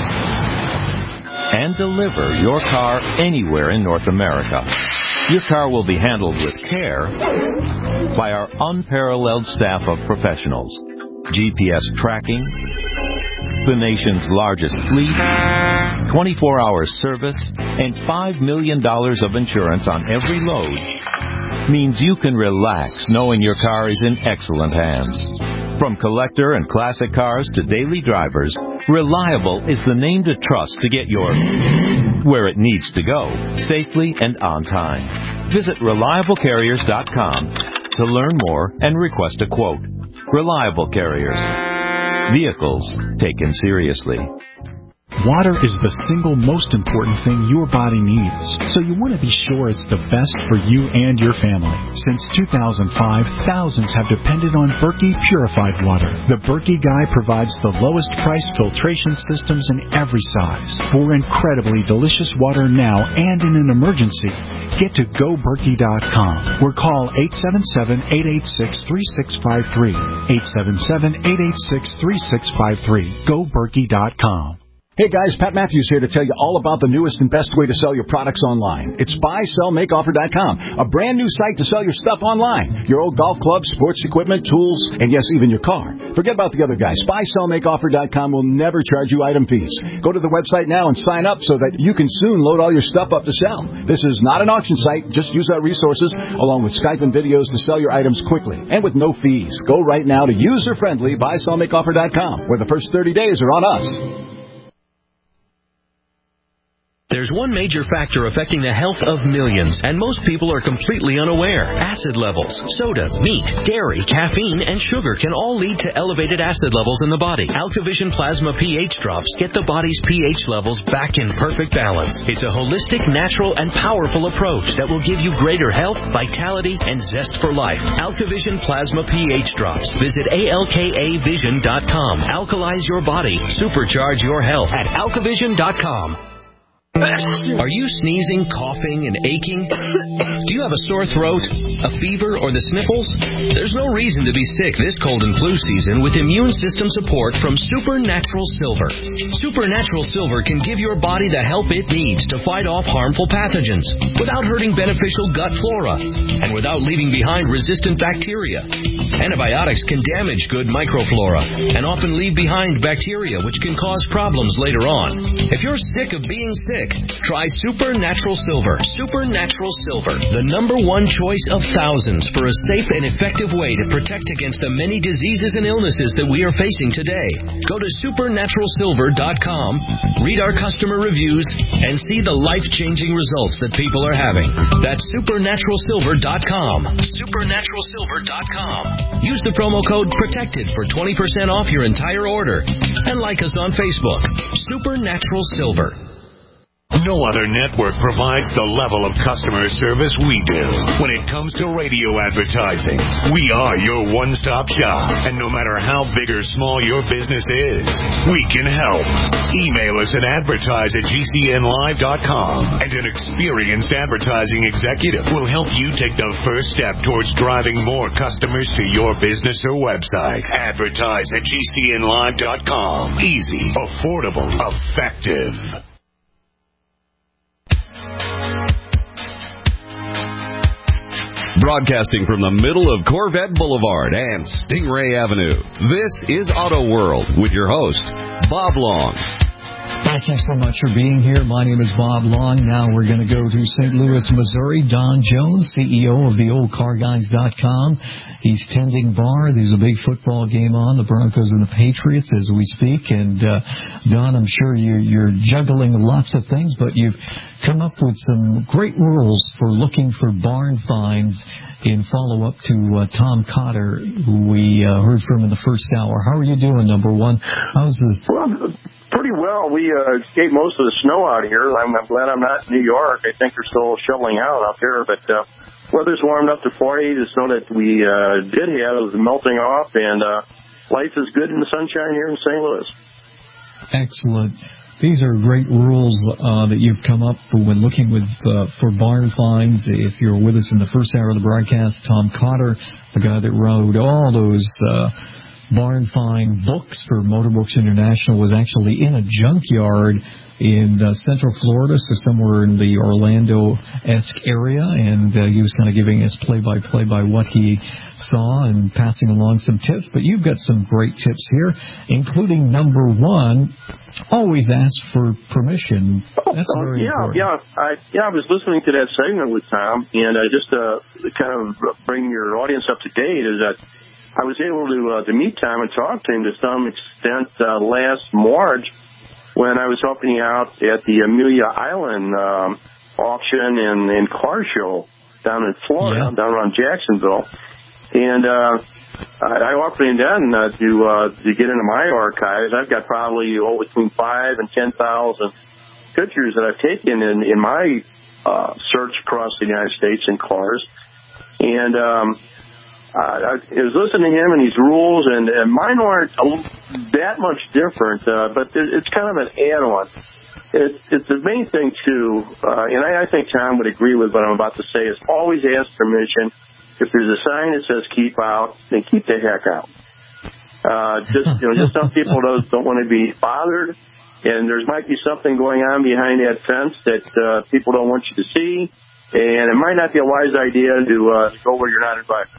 and deliver your car anywhere in North America. Your car will be handled with care by our unparalleled staff of professionals. G P S tracking, the nation's largest fleet, twenty-four hour service, and five million dollars of insurance on every load means you can relax knowing your car is in excellent hands. From collector and classic cars to daily drivers, Reliable is the name to trust to get your where it needs to go, safely and on time. Visit reliable carriers dot com to learn more and request a quote. Reliable Carriers. Vehicles taken seriously. Water is the single most important thing your body needs, so you want to be sure it's the best for you and your family. Since two thousand five, thousands have depended on Berkey Purified Water. The Berkey Guy provides the lowest price filtration systems in every size. For incredibly delicious water now and in an emergency, get to go berkey dot com or call eight seven seven, eight eight six, three six five three. eight seven seven, eight eight six, three six five three. go berkey dot com. Hey guys, Pat Matthews here to tell you all about the newest and best way to sell your products online. It's buy sell make offer dot com, a brand new site to sell your stuff online. Your old golf clubs, sports equipment, tools, and yes, even your car. Forget about the other guys. buy sell make offer dot com will never charge you item fees. Go to the website now and sign up so that you can soon load all your stuff up to sell. This is not an auction site. Just use our resources along with Skype and videos to sell your items quickly and with no fees. Go right now to user-friendly buy sell make offer dot com, where the first thirty days are on us. There's There's one major factor affecting the health of millions, and most people are completely unaware. Acid levels. Soda, meat, dairy, caffeine, and sugar can all lead to elevated acid levels in the body. AlkaVision Plasma pH drops get the body's pH levels back in perfect balance. It's a holistic, natural, and powerful approach that will give you greater health, vitality, and zest for life. AlkaVision Plasma pH drops. Visit A L K A vision dot com. Alkalize your body. Supercharge your health at alkavision dot com. Are you sneezing, coughing, and aching? Do you have a sore throat, a fever, or the sniffles? There's no reason to be sick this cold and flu season with immune system support from Supernatural Silver. Supernatural Silver can give your body the help it needs to fight off harmful pathogens without hurting beneficial gut flora and without leaving behind resistant bacteria. Antibiotics can damage good microflora and often leave behind bacteria which can cause problems later on. If you're sick of being sick, try Supernatural Silver. Supernatural Silver, the number one choice of thousands for a safe and effective way to protect against the many diseases and illnesses that we are facing today. Go to supernatural silver dot com, read our customer reviews, and see the life-changing results that people are having. That's supernatural silver dot com. supernatural silver dot com. Use the promo code PROTECTED for twenty percent off your entire order. And like us on Facebook. Supernatural Silver. No other network provides the level of customer service we do. When it comes to radio advertising, we are your one-stop shop. And no matter how big or small your business is, we can help. Email us at advertise at G C N live dot com, and an experienced advertising executive will help you take the first step towards driving more customers to your business or website. Advertise at G C N live dot com. Easy, affordable, effective. Broadcasting from the middle of Corvette Boulevard and Stingray Avenue, this is Auto World with your host, Bob Long. Thank you so much for being here. My name is Bob Long. Now we're going to go to Saint Louis, Missouri. Don Jones, C E O of the old car guys dot com. He's tending bar. There's a big football game on, the Broncos and the Patriots, as we speak. And, uh, Don, I'm sure you're, you're juggling lots of things, but you've come up with some great rules for looking for barn finds in follow-up to uh, Tom Cotter, who we uh, heard from in the first hour. How are you doing, number one? How's the... Well, pretty well. We uh, escaped most of the snow out here. I'm, I'm glad I'm not in New York. I think they're still shoveling out out there, but uh, weather's warmed up to forty. The snow that we uh, did have is melting off, and uh, life is good in the sunshine here in Saint Louis. Excellent. These are great rules uh, that you've come up for when looking with uh, for barn finds. If you're with us in the first hour of the broadcast, Tom Cotter, the guy that wrote all those uh, barn find books for Motorbooks International, was actually in a junkyard in uh, Central Florida, so somewhere in the Orlando-esque area, and uh, he was kind of giving us play-by-play by what he saw and passing along some tips. But you've got some great tips here, including number one, always ask for permission. That's oh, very yeah, important. Yeah, I, yeah, I was listening to that segment with Tom, and uh, just to kind of bring your audience up to date is that I was able to, uh, to meet Tom and talk to him to some extent uh, last March, when I was helping out at the Amelia Island um, auction and, and car show down in Florida, yeah. down around Jacksonville. And uh, I, I offered him then uh, to uh, to get into my archives. I've got probably oh, between five and ten thousand pictures that I've taken in, in my uh, search across the United States in cars. And um, Uh, I was listening to him and these rules, and, and mine aren't that much different, uh, but it's kind of an add-on. It, it's the main thing, too, uh, and I, I think Tom would agree with what I'm about to say, is always ask permission. If there's a sign that says keep out, then keep the heck out. Uh, just, you know, just some people don't, don't want to be bothered, and there might be something going on behind that fence that uh, people don't want you to see, and it might not be a wise idea to, uh, to go where you're not invited.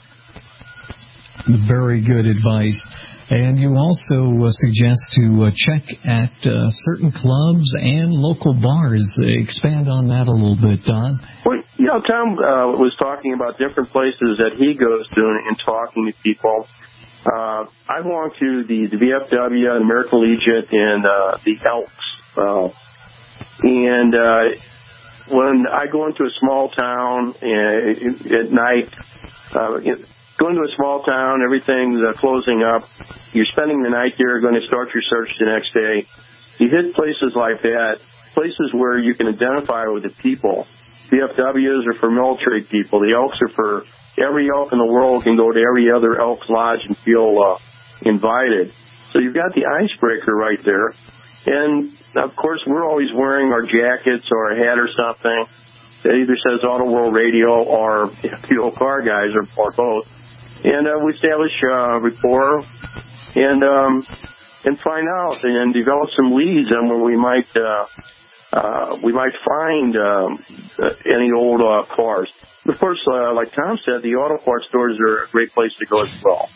Very good advice. And you also uh, suggest to uh, check at uh, certain clubs and local bars. Expand on that a little bit, Don. Well, you know, Tom uh, was talking about different places that he goes to and, and talking to people. Uh, I belong to the, the V F W, the American Legion, and uh, the Elks. Uh, And uh, when I go into a small town uh, at night, uh, going to a small town, everything's uh, closing up. You're spending the night there, going to start your search the next day. You hit places like that, places where you can identify with the people. V F Ws are for military people. The Elks are for every elk in the world can go to every other Elks lodge and feel uh, invited. So you've got the icebreaker right there. And, of course, we're always wearing our jackets or a hat or something that either says Auto World Radio or the old car guys or, or both. And uh, we establish uh, rapport and um, and find out and develop some leads on where we might uh, uh, we might find um, any old uh, cars. Of course, uh, like Tom said, the auto parts stores are a great place to go as well.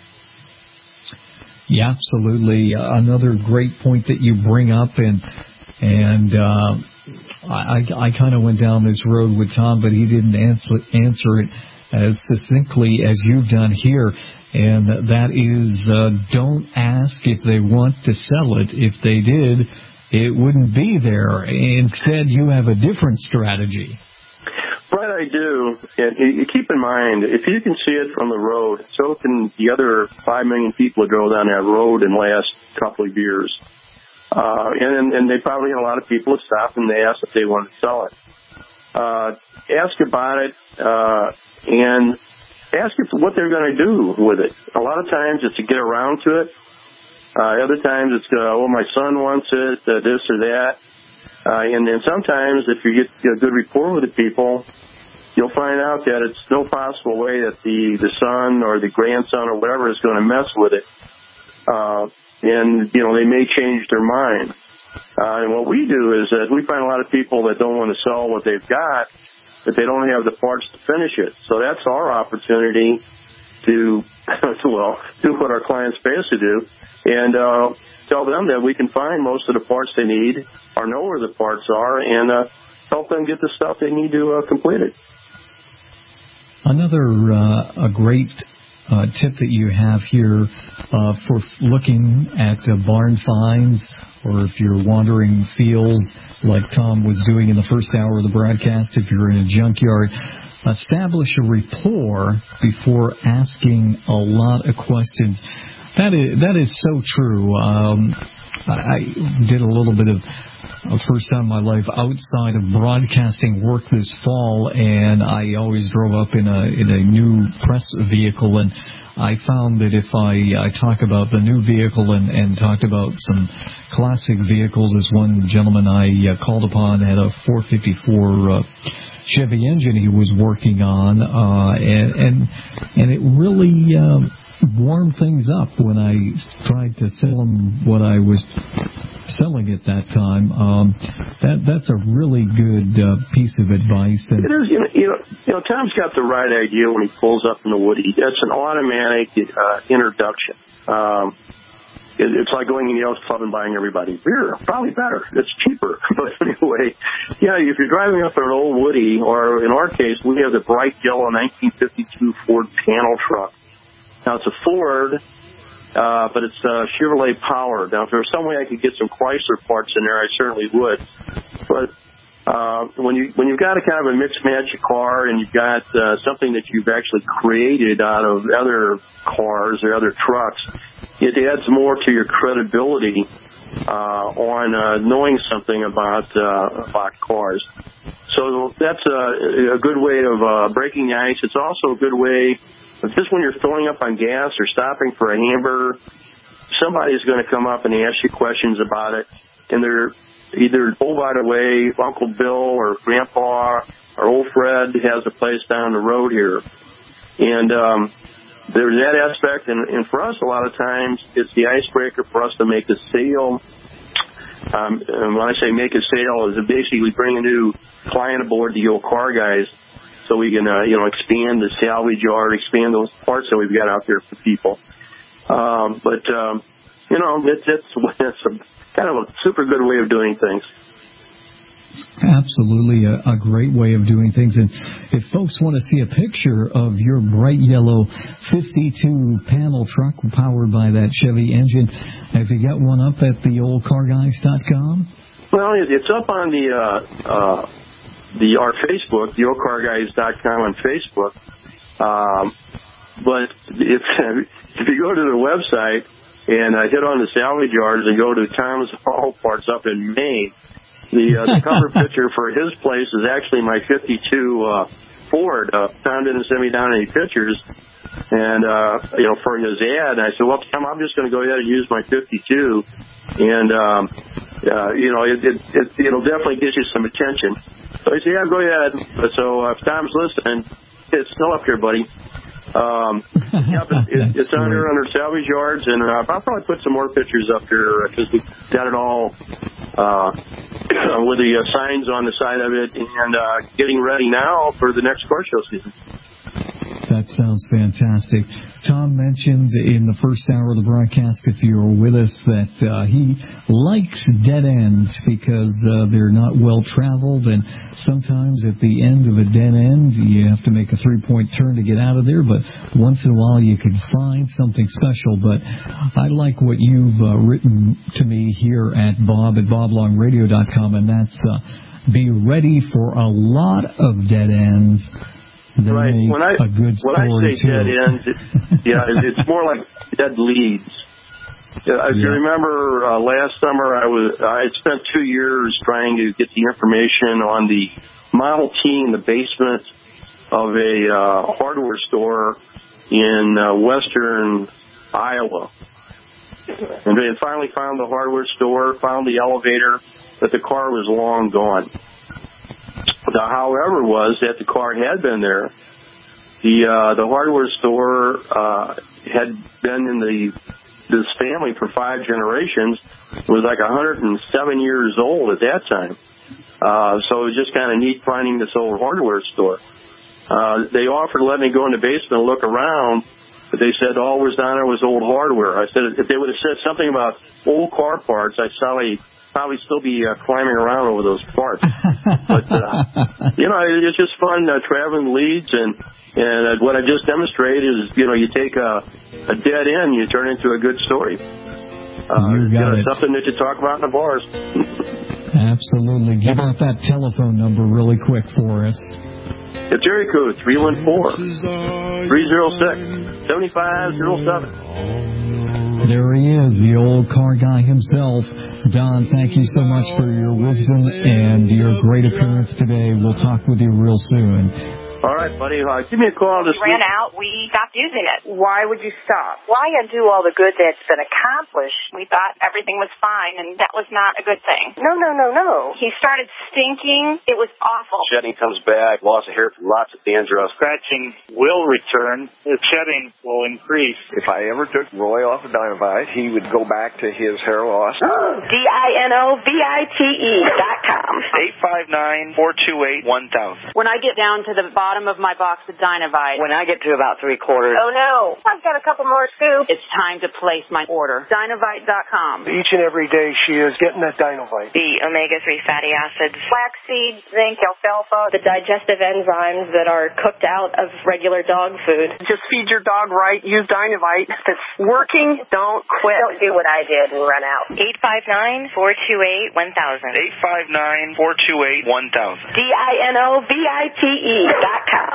Yeah, absolutely. Uh, another great point that you bring up, and and uh, I, I kind of went down this road with Tom, but he didn't answer answer it as succinctly as you've done here, and that is uh, don't ask if they want to sell it. If they did, it wouldn't be there. Instead, you have a different strategy. Right, I do. And you keep in mind, if you can see it from the road, so can the other five million people that drove down that road in the last couple of years. Uh, and, and they probably had a lot of people that stopped and they asked if they wanted to sell it. Uh, ask about it, uh, and ask if what they're going to do with it. A lot of times it's to get around to it. Uh, other times it's, uh, oh, my son wants it, uh, this or that. Uh, and then sometimes if you get a good rapport with the people, you'll find out that it's no possible way that the, the son or the grandson or whatever is going to mess with it. Uh, and, you know, they may change their mind. Uh, and what we do is that we find a lot of people that don't want to sell what they've got, but they don't have the parts to finish it. So that's our opportunity to, well, do what our clients pay us to do and, uh, tell them that we can find most of the parts they need or know where the parts are and, uh, help them get the stuff they need to, uh, complete it. Another, uh, a great, uh, tip that you have here, uh, for looking at uh, barn finds, or if you're wandering fields like Tom was doing in the first hour of the broadcast, if you're in a junkyard, establish a rapport before asking a lot of questions. That is, that is so true. Um, I did a little bit of uh, first time in my life outside of broadcasting work this fall, and I always drove up in a in a new press vehicle, and I found that if I, I talk about the new vehicle and, and talked about some classic vehicles, as one gentleman I uh, called upon had a four fifty-four uh, Chevy engine he was working on, uh, and, and and it really um, warmed things up when I tried to sell him what I was selling at that time. Um, that that's a really good uh, piece of advice. That it is, you know, you know, you know, Tom's got the right idea when he pulls up in the woody. That's an automatic uh, introduction. Um, it, it's like going in the Elks Club and buying everybody beer. Probably better. It's cheaper. But anyway, yeah, if you're driving up in an old woody, or in our case, we have the bright yellow nineteen fifty-two Ford panel truck. Now, it's a Ford, uh, but it's uh, Chevrolet powered. Now, if there was some way I could get some Chrysler parts in there, I certainly would. But uh, when, you, when you've got a kind of a mixed magic car and you've got uh, something that you've actually created out of other cars or other trucks, it adds more to your credibility uh, on uh, knowing something about, uh, about cars. So that's a, a good way of uh, breaking the ice. It's also a good way. Just when you're filling up on gas or stopping for a hamburger, somebody's going to come up and ask you questions about it. And they're either, oh, by the way, Uncle Bill or Grandpa or old Fred has a place down the road here. And um, there's that aspect. And, and for us, a lot of times, it's the icebreaker for us to make a sale. Um, and when I say make a sale, is basically bring a new client aboard the old car guys. So we can, uh, you know, expand the salvage yard, expand those parts that we've got out there for people. Um, but, um, you know, it's, it's, it's a, kind of a super good way of doing things. Absolutely, a, a great way of doing things. And if folks want to see a picture of your bright yellow fifty-two panel truck powered by that Chevy engine, have you got one up at the old car guys dot com? Well, it, it's up on the uh, uh, the our Facebook, the old car guys dot com on Facebook. Um, but if if you go to the website and uh, hit on the salvage yards and go to Tom's Auto Parts up in Maine, the uh, the cover picture for his place is actually my fifty-two uh, Ford. Uh, Tom didn't send me down any pictures. And, uh, you know, for his ad, and I said, well, Tom, I'm just going to go ahead and use my fifty-two. And, um, uh, you know, it, it, it, it'll definitely get you some attention. So I said, yeah, go ahead. So uh, if Tom's listening, it's still up here, buddy. Um, yeah, but it, it's on there under salvage yards, and uh, I'll probably put some more pictures up here because we've got it all uh, with the uh, signs on the side of it, and uh, getting ready now for the next car show season. That sounds fantastic. Tom mentioned in the first hour of the broadcast, if you were with us, that uh, he likes dead ends because uh, they're not well traveled, and sometimes at the end of a dead end, you have to make a three-point turn to get out of there, but once in a while you can find something special. But I like what you've uh, written to me here at Bob at bob long radio dot com, and that's uh, be ready for a lot of dead ends. Right. When I a good when I say too. dead ends, it, yeah, it, it's more like dead leads. Yeah, if you Yeah. remember uh, last summer, I was I had spent two years trying to get the information on the Model T in the basement of a uh, hardware store in uh, western Iowa, and they had finally found the hardware store, found the elevator, but the car was long gone. The however was that the car had been there. The uh, the hardware store uh, had been in the this family for five generations. It was like one hundred seven years old at that time. Uh, so it was just kind of neat finding this old hardware store. Uh, they offered to let me go in the basement and look around, but they said all was down there was old hardware. I said if they would have said something about old car parts, I'd probably probably still be uh, climbing around over those parts. But, uh, you know, it's just fun uh, traveling leads, and, and uh, what I just demonstrated is, you know, you take a, a dead end, you turn it into a good story. Uh, you got you know, it. something that you talk about in the bars. Absolutely. Give out that telephone number really quick for us. It's area code three one four, three oh six, seven five oh seven. There he is, the old car guy himself. Don, thank you so much for your wisdom and your great appearance today. We'll talk with you real soon. All right, buddy. Uh, give me a call this We ran week. out. We stopped using it. Why would you stop? Why undo all the good that's been accomplished? We thought everything was fine, and that was not a good thing. No, no, no, no. He started stinking. It was awful. Shedding comes back, loss of hair from lots of dandruff. Scratching will return. The shedding will increase. If I ever took Roy off of Dynavite, he would go back to his hair loss. D I N O V I T E dot com. eight five nine, four two eight, one thousand. When I get down to the bottom of my box of Dynavite. When I get to about three quarters. Oh, no. I've got a couple more scoops. It's time to place my order. Dynavite dot com. Each and every day she is getting that Dynavite. The omega three fatty acids. Flaxseed, zinc, alfalfa. The digestive enzymes that are cooked out of regular dog food. Just feed your dog right. Use Dynavite. If it's working, don't quit. Don't do what I did and run out. eight five nine, four two eight, one thousand. eight five nine, four two eight, one thousand. D I N O V I T E dot com.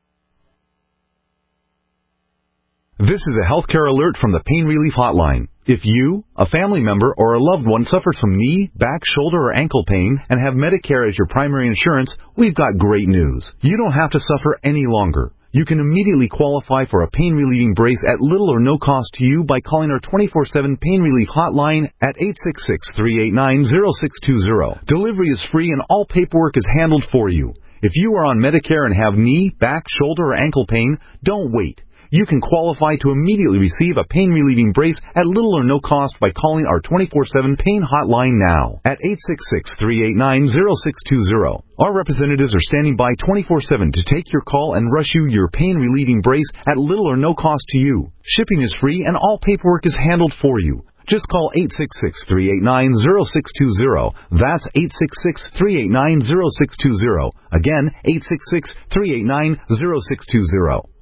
This is a healthcare alert from the Pain Relief Hotline. If you, a family member, or a loved one suffers from knee, back, shoulder, or ankle pain and have Medicare as your primary insurance, we've got great news. You don't have to suffer any longer. You can immediately qualify for a pain-relieving brace at little or no cost to you by calling our twenty-four seven Pain Relief Hotline at eight six six, three eight nine, zero six two zero. Delivery is free and all paperwork is handled for you. If you are on Medicare and have knee, back, shoulder, or ankle pain, don't wait. You can qualify to immediately receive a pain-relieving brace at little or no cost by calling our twenty-four seven Pain Hotline now at eight six six, three eight nine, zero six two zero. Our representatives are standing by twenty-four seven to take your call and rush you your pain-relieving brace at little or no cost to you. Shipping is free and all paperwork is handled for you. Just call eight six six, three eight nine, zero six two zero. That's eight six six, three eight nine, zero six two zero. Again, eight six six, three eight nine, zero six two zero.